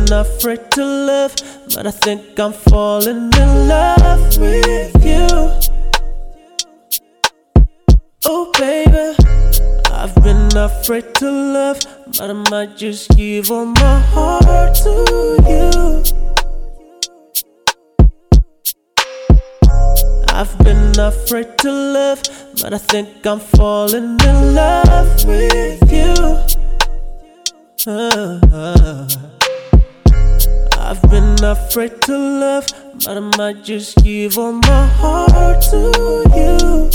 been afraid to love, but I think I'm falling in love with you. Oh baby, I've been afraid to love, but I might just give all my heart to you. I've been afraid to love, but I think I'm falling in love with you. I've been afraid to love, but I might just give all my heart to you.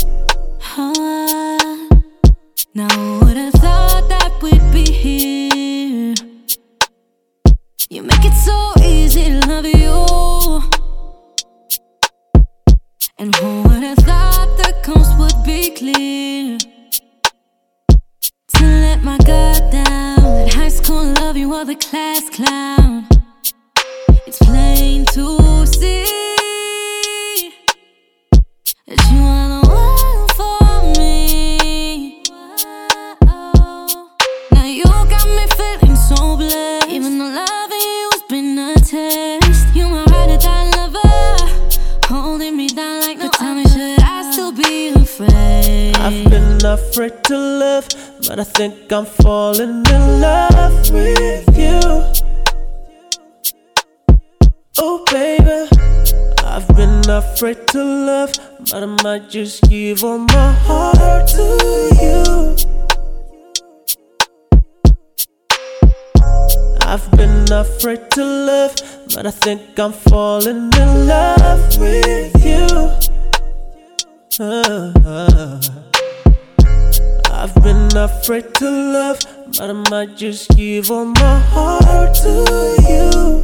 Now who would have thought that we'd be here? You make it so easy to love you. And who would have thought the coast would be clear? To let my guard down, at high school love you were the class clown. It's plain to see that you are the one for me. Now you got me feeling so blessed, even though loving you has been a test. You my ride or die lover, holding me down like no time. Should I still be afraid? I've been afraid to love, but I think I'm falling in love with you. Oh baby, I've been afraid to love, but I might just give all my heart to you. I've been afraid to love, but I think I'm falling in love with you. I've been afraid to love, but I might just give all my heart to you.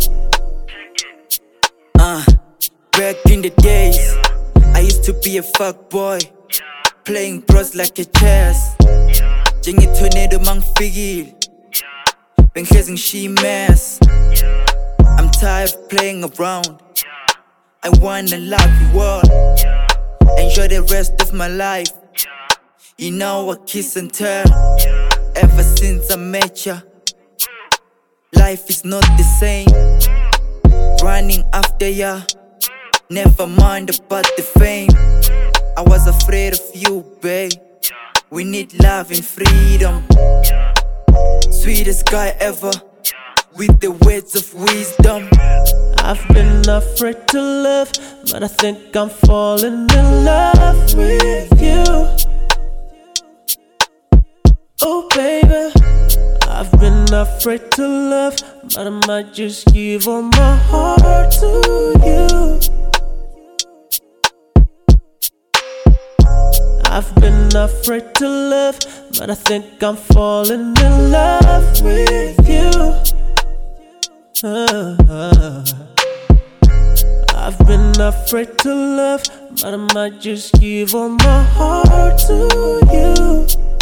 Back in the days, I used to be a fuckboy, playing bros like a chess. Jengi tornado mang figil, benghezing she mess. I'm tired of playing around, I wanna love you all, enjoy the rest of my life. You know I kiss and tell, ever since I met ya. Life is not the same, running after ya. Never mind about the fame, I was afraid of you, babe. We need love and freedom, sweetest guy ever, with the words of wisdom. I've been afraid to love, but I think I'm falling in love with you. Oh baby, I've been afraid to love, but I might just give all my heart to you. I've been afraid to love, but I think I'm falling in love with you. I've been afraid to love, but I might just give all my heart to you.